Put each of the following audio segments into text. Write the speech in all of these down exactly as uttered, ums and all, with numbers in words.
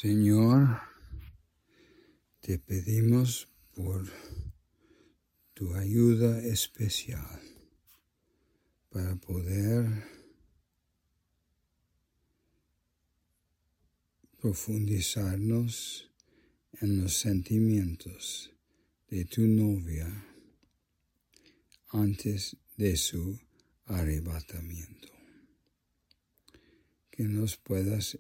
Señor, te pedimos por tu ayuda especial para poder profundizarnos en los sentimientos de tu novia antes de su arrebatamiento. Que nos puedas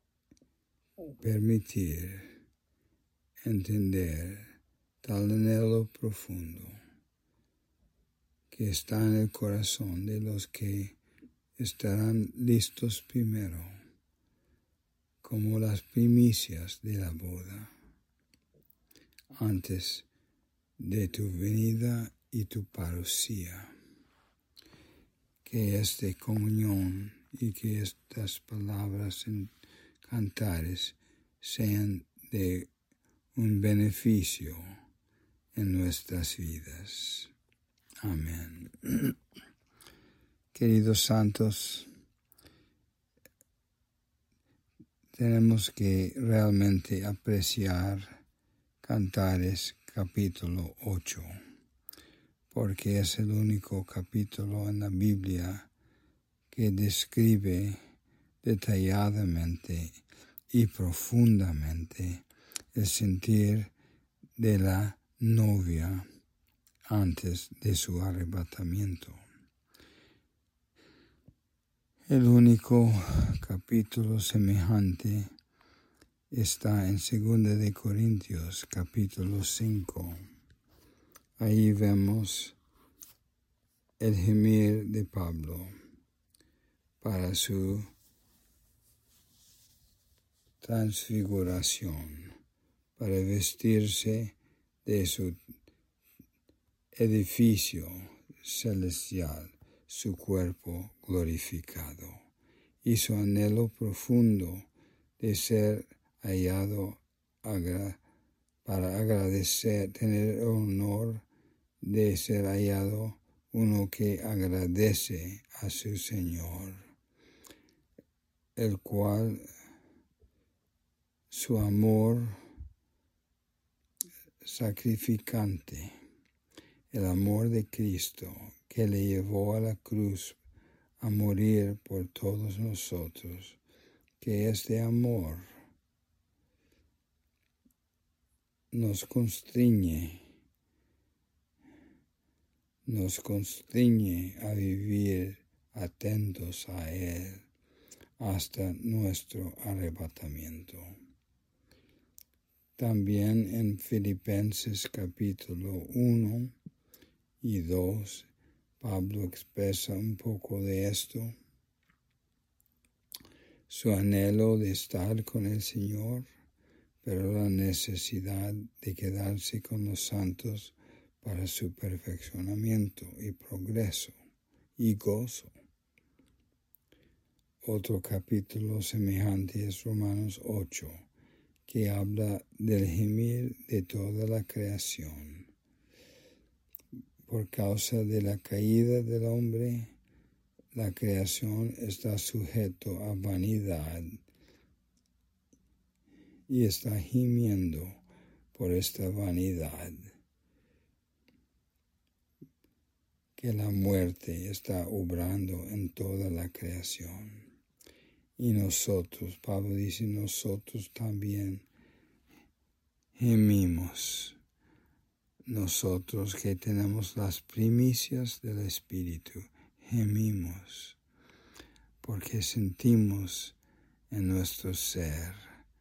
permitir entender tal anhelo profundo que está en el corazón de los que estarán listos primero, como las primicias de la boda, antes de tu venida y tu parucía. Que esta comunión y que estas palabras en cantares sean de un beneficio en nuestras vidas. Amén. Queridos santos, tenemos que realmente apreciar Cantares capítulo ocho, porque es el único capítulo en la Biblia que describe detalladamente y profundamente el sentir de la novia antes de su arrebatamiento. El único capítulo semejante está en segunda de Corintios capítulo cinco. Ahí vemos el gemir de Pablo para su transfiguración, para vestirse de su edificio celestial, su cuerpo glorificado, y su anhelo profundo de ser hallado agra- para agradecer, tener el honor de ser hallado uno que agradece a su Señor, el cual su amor sacrificante, el amor de Cristo que le llevó a la cruz a morir por todos nosotros, que este amor nos constriñe, nos constriñe a vivir atentos a Él hasta nuestro arrebatamiento. También en Filipenses capítulo uno y dos, Pablo expresa un poco de esto, su anhelo de estar con el Señor, pero la necesidad de quedarse con los santos para su perfeccionamiento y progreso y gozo. Otro capítulo semejante es Romanos ocho, que habla del gemir de toda la creación. Por causa de la caída del hombre, la creación está sujeto a vanidad y está gimiendo por esta vanidad, que la muerte está obrando en toda la creación. Y nosotros, Pablo dice, nosotros también gemimos, nosotros que tenemos las primicias del Espíritu, gemimos, porque sentimos en nuestro ser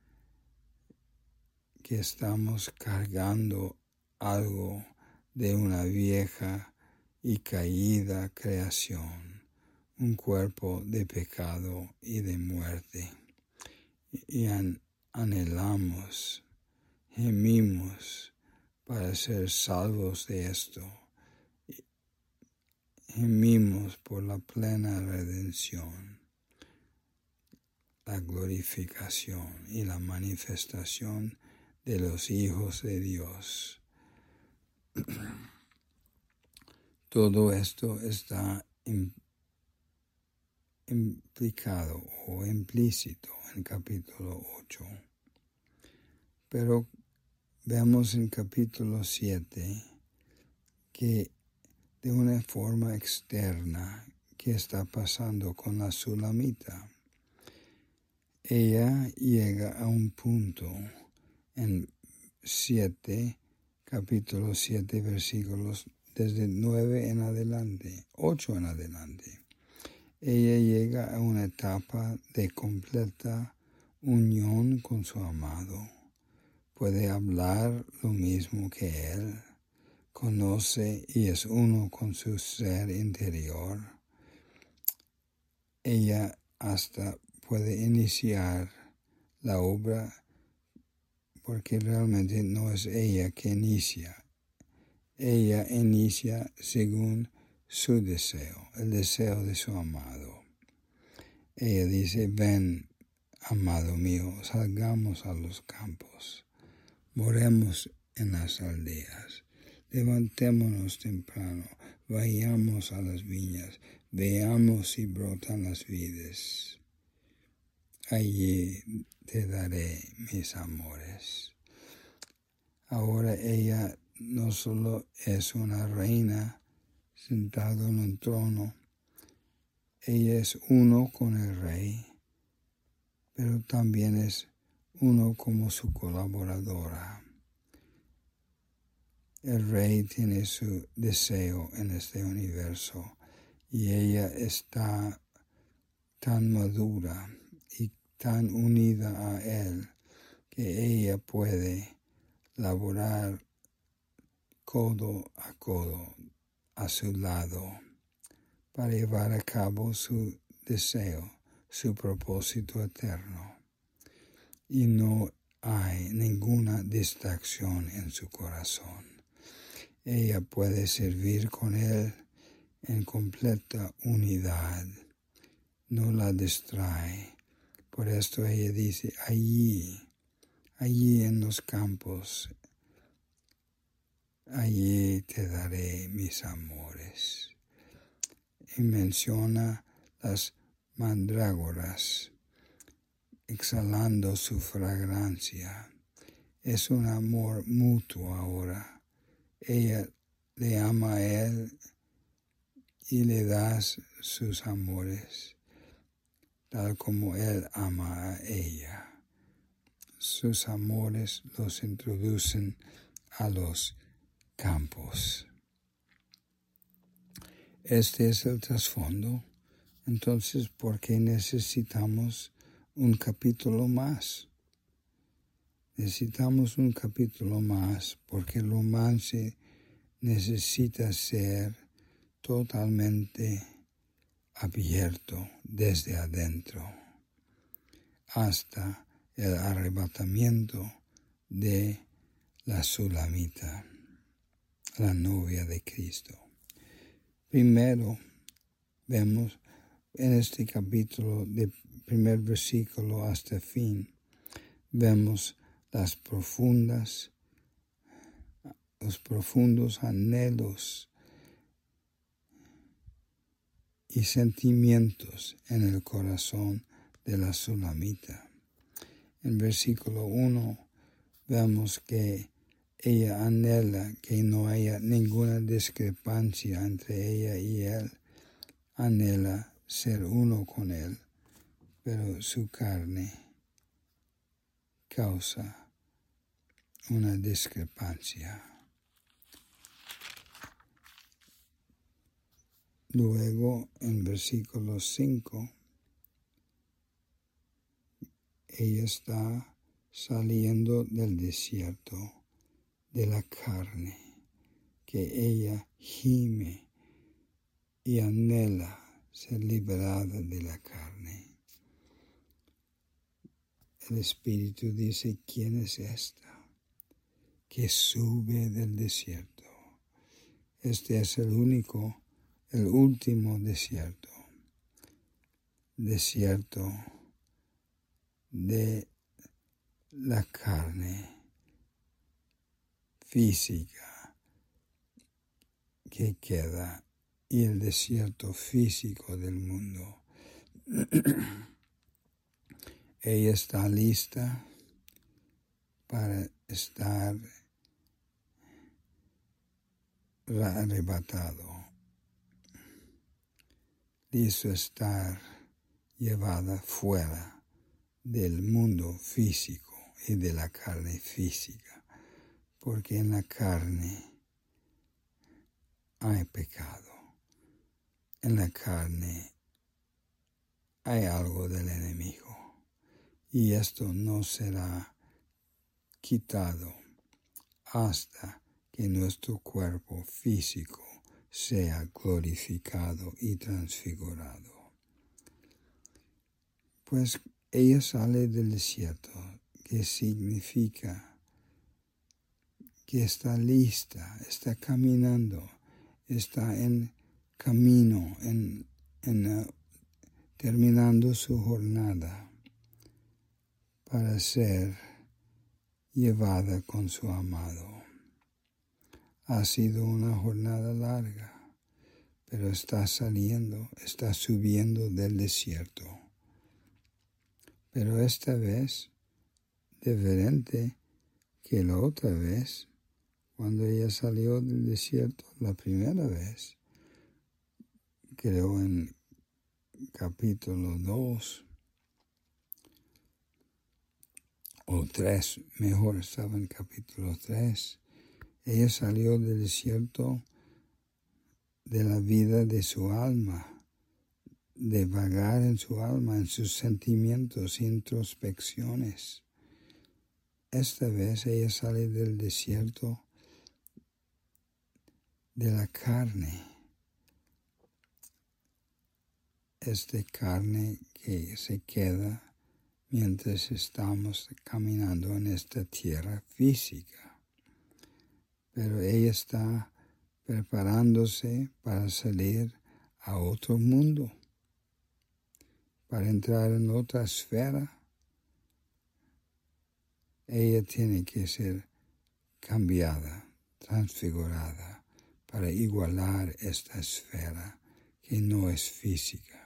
que estamos cargando algo de una vieja y caída creación, un cuerpo de pecado y de muerte, y an- anhelamos, gemimos para ser salvos de esto, gemimos por la plena redención, la glorificación y la manifestación de los hijos de Dios. Todo esto está implicado o implícito en capítulo ocho. Pero vemos en capítulo siete que de una forma externa, ¿qué está pasando con la Sulamita? Ella llega a un punto en siete, capítulo siete, versículos desde nueve en adelante, ocho en adelante. Ella llega a una etapa de completa unión con su amado. Puede hablar lo mismo que él, conoce y es uno con su ser interior. Ella hasta puede iniciar la obra porque realmente no es ella que inicia. Ella inicia según su deseo, el deseo de su amado. Ella dice, ven, amado mío, salgamos a los campos, moremos en las aldeas, levantémonos temprano, vayamos a las viñas, veamos si brotan las vides. Allí te daré mis amores. Ahora ella no solo es una reina sentada en un trono, ella es uno con el rey, pero también es uno como su colaboradora. El rey tiene su deseo en este universo y ella está tan madura y tan unida a él que ella puede laborar codo a codo a su lado para llevar a cabo su deseo, su propósito eterno. Y no hay ninguna distracción en su corazón. Ella puede servir con él en completa unidad. No la distrae. Por esto ella dice, allí, allí en los campos, allí te daré mis amores. Y menciona las mandrágoras, exhalando su fragancia. Es un amor mutuo ahora. Ella le ama a él y le da sus amores, tal como él ama a ella. Sus amores los introducen a los campos. Este es el trasfondo. Entonces, ¿por qué necesitamos un capítulo más? Necesitamos un capítulo más porque el romance necesita ser totalmente abierto desde adentro hasta el arrebatamiento de la Sulamita, la novia de Cristo. Primero, vemos en este capítulo, de primer versículo hasta fin, vemos las profundas, los profundos anhelos y sentimientos en el corazón de la Sulamita. En versículo uno vemos que ella anhela que no haya ninguna discrepancia entre ella y él. Anhela ser uno con él, pero su carne causa una discrepancia. Luego, en versículo cinco, ella está saliendo del desierto, de la carne, que ella gime y anhela ser liberada de la carne. El Espíritu dice, ¿quién es esta que sube del desierto? Este es el único, el último desierto. Desierto de la carne física que queda y el desierto físico del mundo. Ella está lista para estar arrebatado, listo a estar llevada fuera del mundo físico y de la carne física, porque en la carne hay pecado, en la carne hay algo del enemigo, y esto no será quitado hasta que nuestro cuerpo físico sea glorificado y transfigurado. Pues ella sale del desierto, que significa que está lista, está caminando, está en camino, en, en uh, terminando su jornada para ser llevada con su amado. Ha sido una jornada larga, pero está saliendo, está subiendo del desierto. Pero esta vez, diferente que la otra vez, cuando ella salió del desierto la primera vez, creo en capítulo dos o tres, mejor estaba en capítulo tres, ella salió del desierto de la vida de su alma, de vagar en su alma, en sus sentimientos, introspecciones. Esta vez ella sale del desierto de la carne, esta carne que se queda mientras estamos caminando en esta tierra física. Pero ella está preparándose para salir a otro mundo, para entrar en otra esfera. Ella tiene que ser cambiada, transfigurada, para igualar esta esfera que no es física.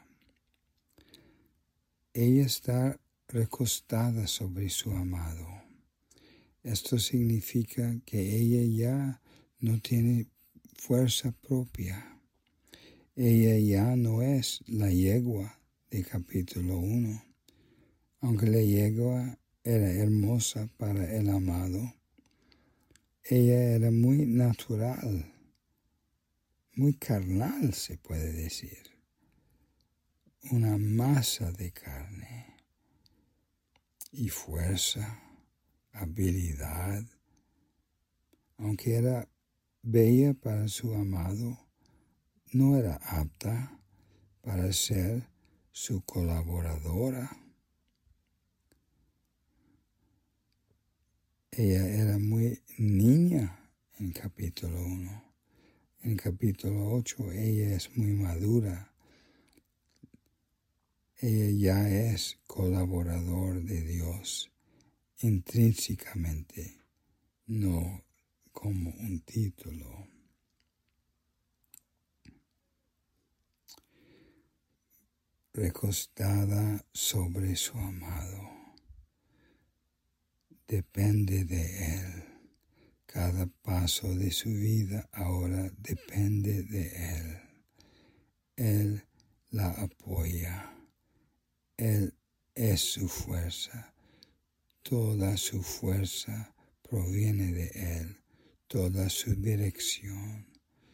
Ella está recostada sobre su amado. Esto significa que ella ya no tiene fuerza propia. Ella ya no es la yegua de capítulo uno. Aunque la yegua era hermosa para el amado, ella era muy natural, muy carnal, se puede decir. Una masa de carne y fuerza, habilidad. Aunque era bella para su amado, no era apta para ser su colaboradora. Ella era muy niña en capítulo uno. En capítulo ocho ella es muy madura. Ella ya es colaborador de Dios intrínsecamente, no como un título. Recostada sobre su amado, depende de él. Cada paso de su vida ahora depende de él. Él la apoya. Él es su fuerza. Toda su fuerza proviene de él. Toda su dirección.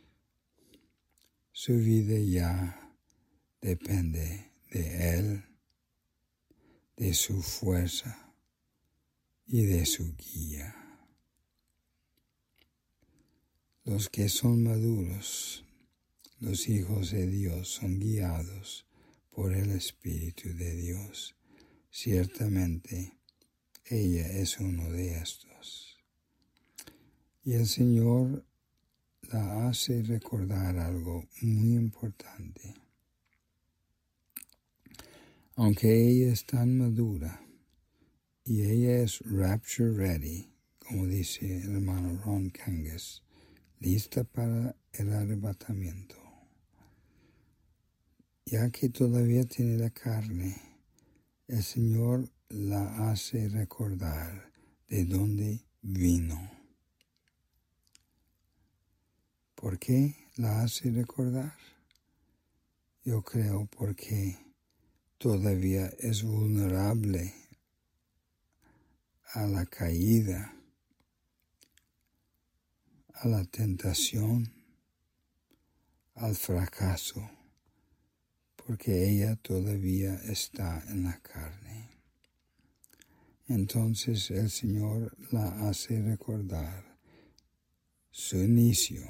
Su vida ya depende de él, de su fuerza y de su guía. Los que son maduros, los hijos de Dios, son guiados por el Espíritu de Dios. Ciertamente, ella es uno de estos. Y el Señor la hace recordar algo muy importante. Aunque ella es tan madura y ella es rapture ready, como dice el hermano Ron Kangas, lista para el arrebatamiento, ya que todavía tiene la carne, el Señor la hace recordar de dónde vino. ¿Por qué la hace recordar? Yo creo porque todavía es vulnerable a la caída, a la tentación, al fracaso, porque ella todavía está en la carne. Entonces el Señor la hace recordar su inicio.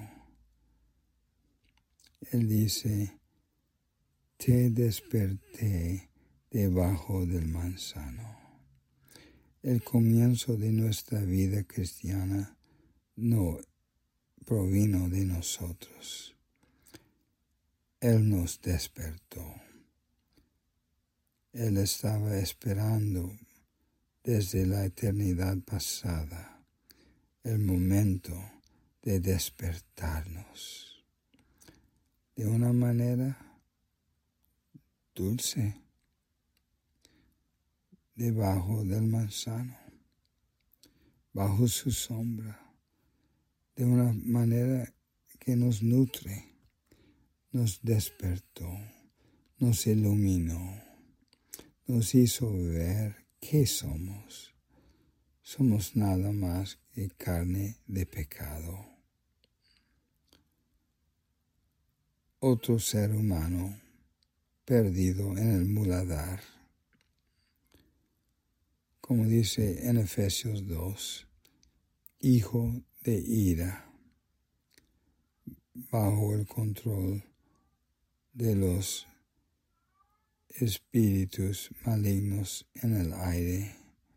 Él dice, te desperté debajo del manzano. El comienzo de nuestra vida cristiana no provino de nosotros. Él nos despertó. Él estaba esperando desde la eternidad pasada el momento de despertarnos de una manera dulce debajo del manzano, bajo su sombra, de una manera que nos nutre, nos despertó, nos iluminó, nos hizo ver qué somos. Somos nada más que carne de pecado. Otro ser humano perdido en el muladar. Como dice en Efesios dos, hijo de ira, bajo el control de los espíritus malignos en el aire,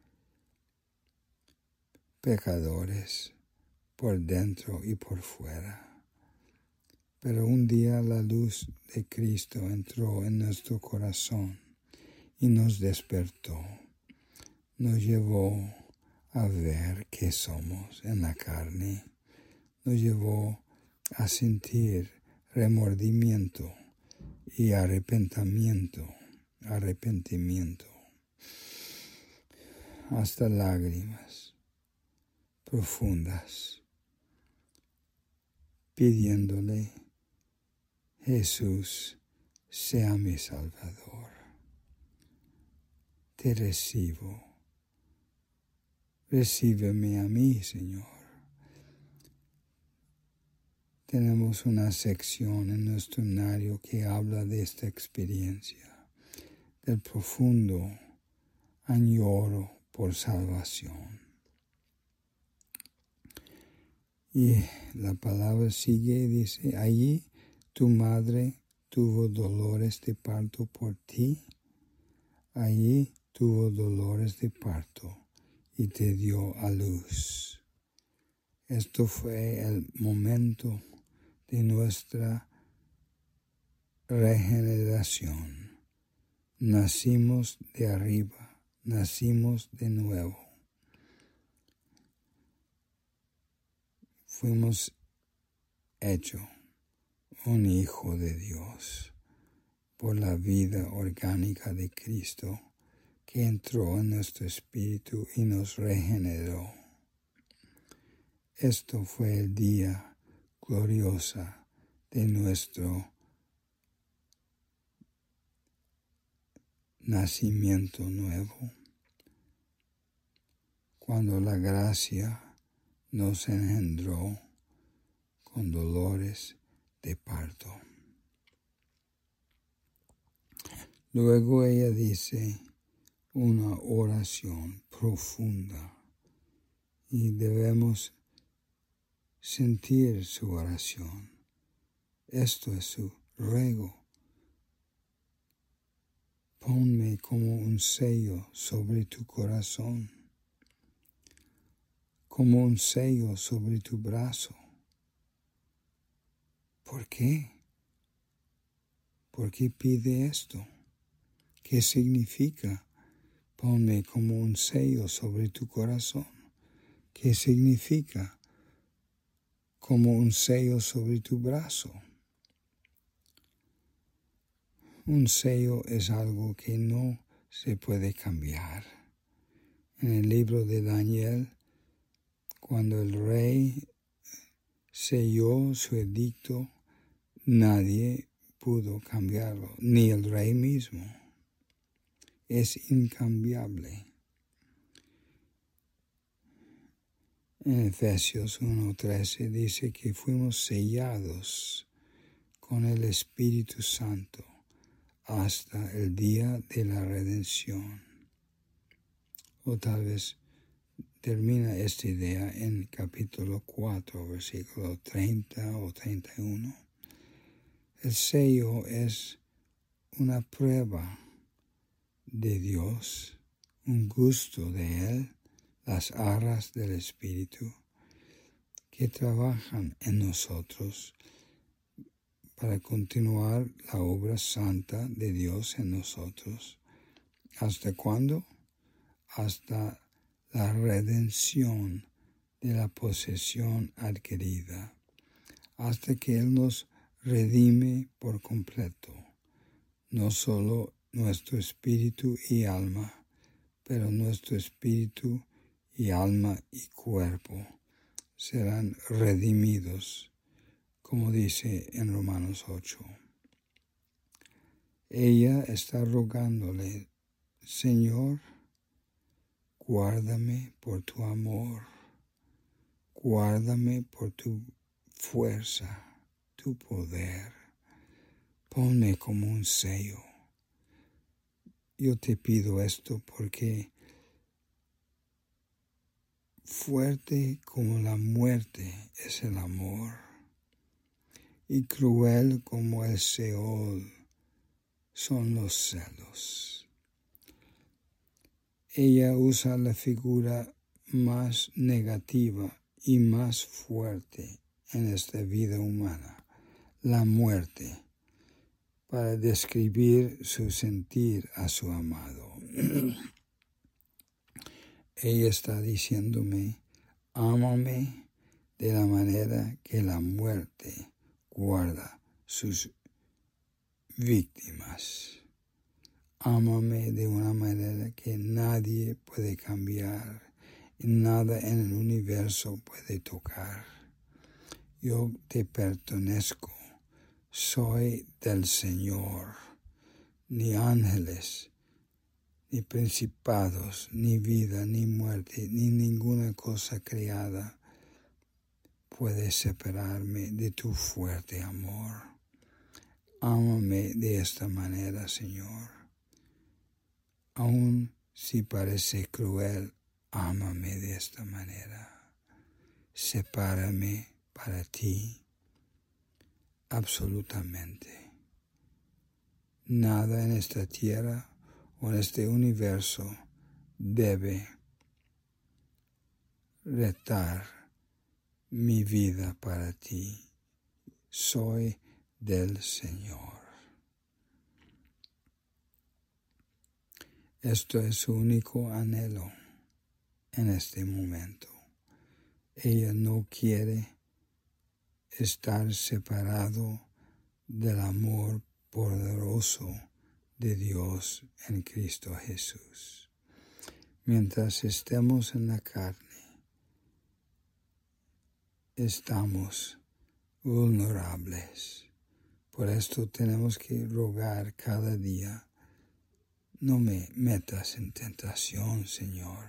pecadores por dentro y por fuera. Pero un día la luz de Cristo entró en nuestro corazón y nos despertó. Nos llevó a ver qué somos en la carne. Nos llevó a sentir remordimiento y arrepentimiento, arrepentimiento, hasta lágrimas profundas, pidiéndole, Jesús, sea mi Salvador. Te recibo. Recíbeme a mí, Señor. Tenemos una sección en nuestro himnario que habla de esta experiencia, del profundo añoro por salvación. Y la palabra sigue y dice, allí tu madre tuvo dolores de parto por ti, allí tuvo dolores de parto y te dio a luz. Esto fue el momento de nuestra regeneración. Nacimos de arriba, nacimos de nuevo. Fuimos hechos un hijo de Dios por la vida orgánica de Cristo que entró en nuestro espíritu y nos regeneró. Esto fue el día glorioso de nuestro nacimiento nuevo, cuando la gracia nos engendró con dolores de parto. Luego ella dice una oración profunda y debemos sentir su oración. Esto es su ruego. Ponme como un sello sobre tu corazón, como un sello sobre tu brazo. ¿Por qué? ¿Por qué pide esto? ¿Qué significa? Ponme como un sello sobre tu corazón. ¿Qué significa? Como un sello sobre tu brazo. Un sello es algo que no se puede cambiar. En el libro de Daniel, cuando el rey selló su edicto, nadie pudo cambiarlo, ni el rey mismo. Es incambiable. En Efesios uno trece dice que fuimos sellados con el Espíritu Santo hasta el día de la redención. O tal vez termina esta idea en capítulo cuatro, versículo treinta o treinta y uno. El sello es una prueba de Dios, un gusto de Él, las arras del Espíritu que trabajan en nosotros para continuar la obra santa de Dios en nosotros. ¿Hasta cuándo? Hasta la redención de la posesión adquirida, hasta que Él nos redime por completo, no solo nuestro espíritu y alma, pero nuestro espíritu y alma y cuerpo serán redimidos, como dice en Romanos ocho. Ella está rogándole, Señor, guárdame por tu amor, guárdame por tu fuerza, tu poder, ponme como un sello. Yo te pido esto porque fuerte como la muerte es el amor, y cruel como el Seol son los celos. Ella usa la figura más negativa y más fuerte en esta vida humana, la muerte, para describir su sentir a su amado. Ella está diciéndome, ámame de la manera que la muerte guarda sus víctimas. Ámame de una manera que nadie puede cambiar y nada en el universo puede tocar. Yo te pertenezco, soy del Señor. Ni ángeles, ni principados, ni vida, ni muerte, ni ninguna cosa creada puede separarme de tu fuerte amor. Ámame de esta manera, Señor. Aun si parece cruel, ámame de esta manera. Sepárame para ti absolutamente. Nada en esta tierra o en este universo debe retar mi vida para ti. Soy del Señor. Esto es su único anhelo en este momento. Ella no quiere estar separado del amor poderoso de Dios en Cristo Jesús. Mientras estemos en la carne, estamos vulnerables. Por esto tenemos que rogar cada día, no me metas en tentación, Señor.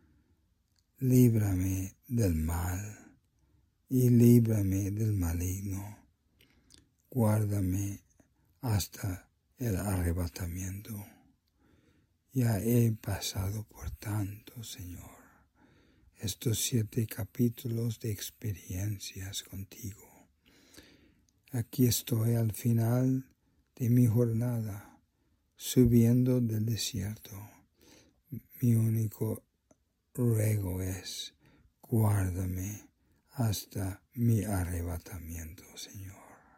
Líbrame del mal y líbrame del maligno. Guárdame hasta el arrebatamiento. Ya he pasado por tanto, Señor, estos siete capítulos de experiencias contigo. Aquí estoy al final de mi jornada, subiendo del desierto. Mi único ruego es, guárdame hasta mi arrebatamiento, Señor.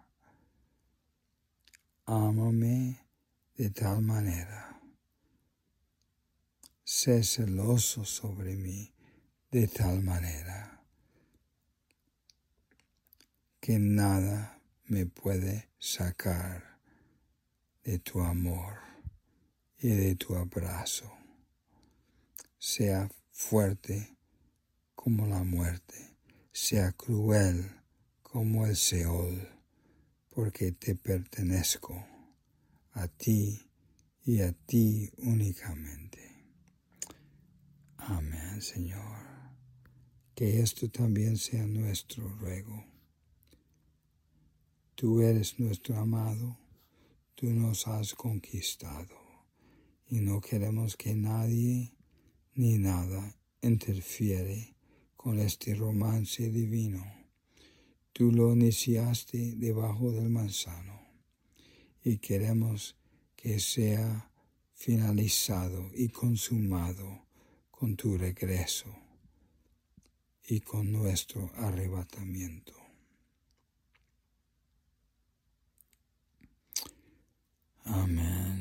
Ámame de tal manera, sé celoso sobre mí de tal manera que nada me puede sacar de tu amor y de tu abrazo. Sea fuerte como la muerte, sea cruel como el Seol, porque te pertenezco, a ti y a ti únicamente. Amén, Señor. Que esto también sea nuestro ruego. Tú eres nuestro amado, tú nos has conquistado, y no queremos que nadie ni nada interfiere con este romance divino. Tú lo iniciaste debajo del manzano, y queremos que sea finalizado y consumado con tu regreso y con nuestro arrebatamiento. Amén.